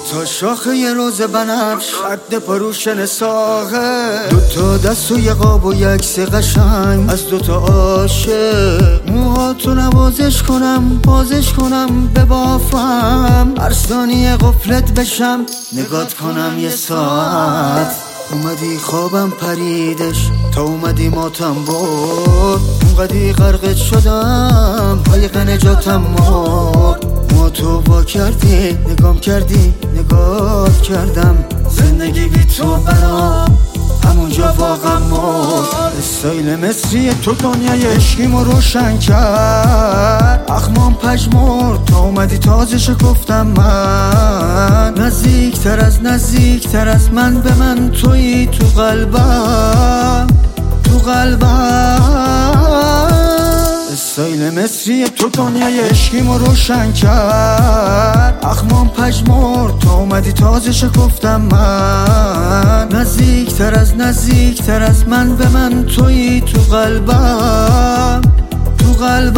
تا شاخه یه روز بنفش رد پروشن ساقه، دوتا دست و یه قاب و یک سی قشنگ از دوتا عاشق. موهاتو نوازش کنم بازش کنم به بافم، هر ثانیه غفلت بشم نگات کنم یه ساعت. اومدی خوابم پریدش تا اومدی ماتم برد، اونقدی غرقت شدم قایق نجاتم مرد. ما تو وا کردی نگام کردی نگات کردم، زندگی بی تو برام همونجا واقعا مرد. استایل مصری تو دنیای عشقیمو روشن کرد، اخمام پژمرد تا اومدی تازه شکفتم من. نزدیکتر از من به من تویی تو قلبم تو قلبم. استایل مصری تو دنیای عشقیمو روشن کرد، اخمام پژمرد تا اومدی تازه شکفتم من. نزدیکتر از من به من تویی تو قلبم تو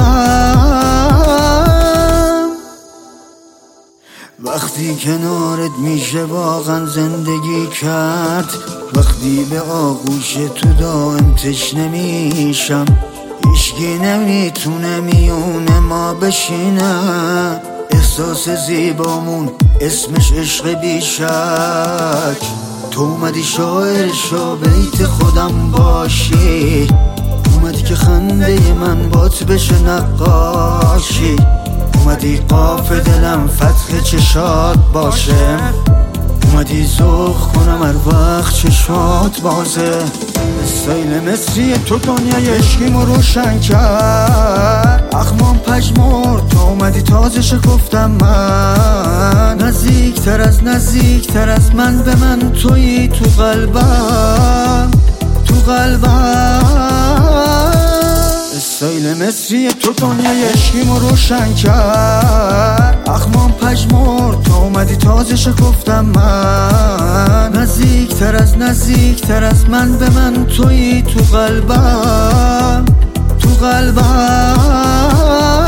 قلبم. وقتی کنارت میشه واقعا زندگی کرد، وقتی به آغوش تو دائم تشنه میشم، هیچکی نمیتونه میونه ما بشینه. احساس زیبامون اسمش عشق بیشک، تو اومدی شاعر شو بیت خودم باشی، اومدی که خنده من بات بشه نقاشی، اومدی قاف دلم فتح چشات باشه، اومدی ذوق کنم هر وقت چشات بازه. استایل مصری تو دنیای عشقیمو روشن کرد، اخمام پژمرد تا اومدی تازه شکفتم من. نزدیکتر از من به من تویی تو قلبم تو قلبم. استایل مصری تو دنیای عشقیمو روشن کرد، اخمام پژمرد تا اومدی تازه شکفتم من. نزدیکتر از من به من تویی تو قلبم تو قلبم.